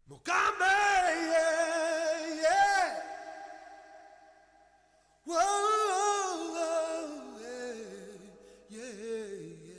Mugambe, yeah, yeah. Whoa, yeah, yeah,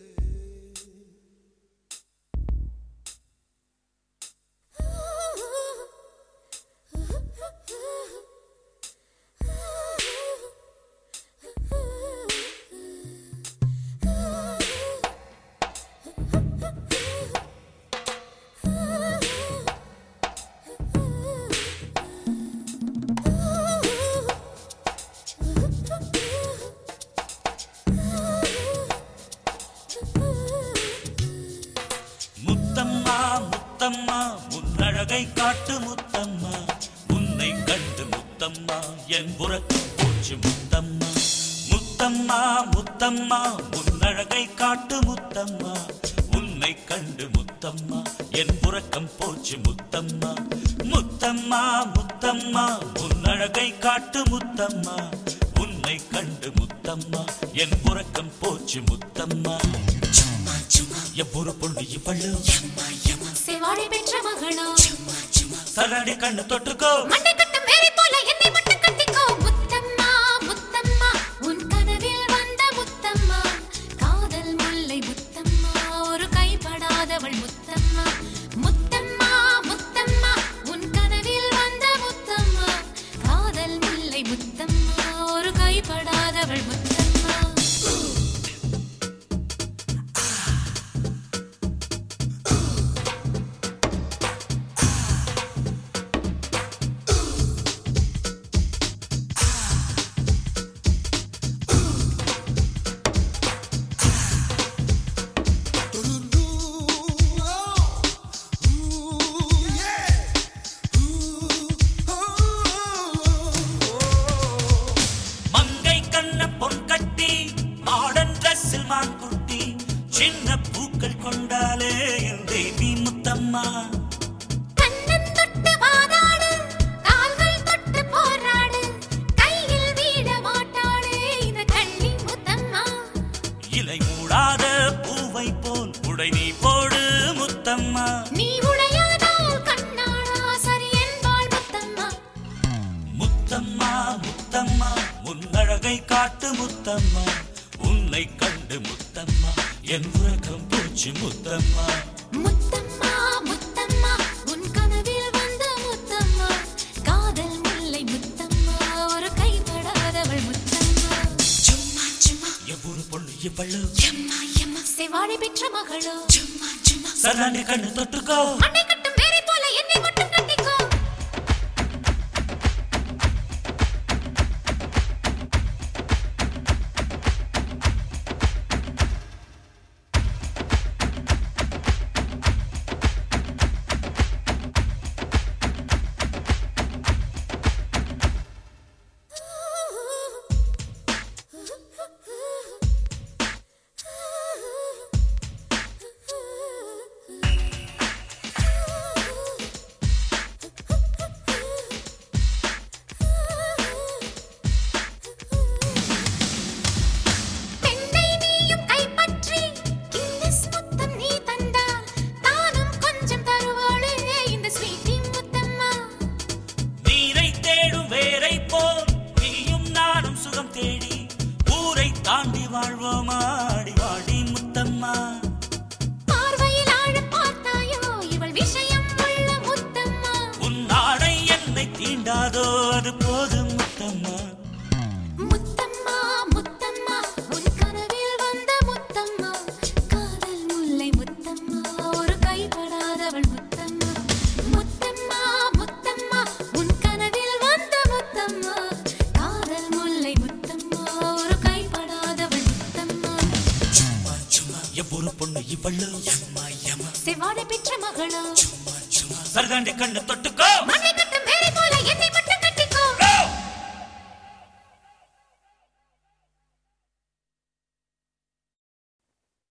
Muthamma Muthamma உன்னழகை காட்டு முத்தம்மா உன்னை கண்டு முத்தம்மா என் புறக்கம் போச்சு முத்தம்மா முத்தம்மா முத்தம்மா உன்னழகை காட்டு முத்தம்மா உன்னை கண்டு முத்தம்மா என் புறக்கம் போச்சு முத்தம்மா முத்தம்மா முத்தம்மா உன்னழகை காட்டு முத்தம்மா உன்னை கண்டு முத்தம்மா என் புறக்கம் போச்சு முத்தம்மா எவ்வொரு பொண்ணு இவளு செவாடி பெற்ற மகளோ சரடி கண்ணு தொட்டுக்கோ மண்டை கட்டும் வேலை போல என்னை மட்டும் கட்டிக்கோ முத்தம்மா முத்தம்மா உன் கனவில் வந்த முத்தம்மா காதல் முல்லை முத்தம்மா ஒரு கைப்படாதவள் முத்தம்மா முத்தம்மா முத்தம்மா உன் கனவில் வந்த முத்தம்மா காதல் முல்லை முத்தம்மா ஒரு கைப்படாதவள் முத்தம்மா சின்ன பூக்கள் கொண்டாலே என் தேவி முத்தம்மா கண்ணன் தொட்டு வாதாடு கால்கள் தொட்டு போராடு கையில் வீட மாட்டாடு இந்த கள்ளி முத்தம்மா இலை மூடாத பூவை போல் உடை நீ போடு முத்தம்மா நீ உடையாதால் கண்ணாடா சரி என்பாள் முத்தம்மா முத்தம்மா முத்தம்மா உன்னழகை காட்டு முத்தம்மா உன்னை கண்டு முத்தம்மா என் உறக்கம் போச்சு முத்தம்மா முத்தம்மா முத்தம்மா உன் கனவில் வந்த முத்தம்மா காதல் முல்லை முத்தம்மா ஒரு கைப்படாதவள் முத்தம்மா சும்மா சும்மா எவ்வொரு பொண்ணு இவளு எம்மா எம்மா செவாடி பெற்ற மகளோ சும்மா சும்மா சரடி கண்ணு தொட்டுக்கோ மண்டை கட்டும் வேலை போல என்னை மட்டும் கட்டிக்கோ தேடி ஊரை தாண்டி வாழ்வோமாடி வாடி முத்தம்மா பார்வையில் ஆழ பார்த்தாயோ இவள் விஷயம் உள்ள முத்தம்மா உன் ஆடை என்னை தீண்டாதோ அது போதும் முத்தம்மா முத்தம்மா முத்தம்மா உன் கனவில் வந்த முத்தம்மா காதல் முல்லை முத்தம்மா ஒரு கைப்படாதவள் முத்தம்மா முத்தம்மா முத்தம்மா உன் கனவில் வந்த முத்தம்மா காதல் முல்லை முத்தம்மா ஒரு கைப்படாதவள் முத்தம்மா எவ்வொரு பொண்ணு இவளு செவாடி பெற்ற மகளோ சரதாண்டி கண்ணு தொட்டுக்கோ மண்ணை கட்டும் வேலை போல என்னை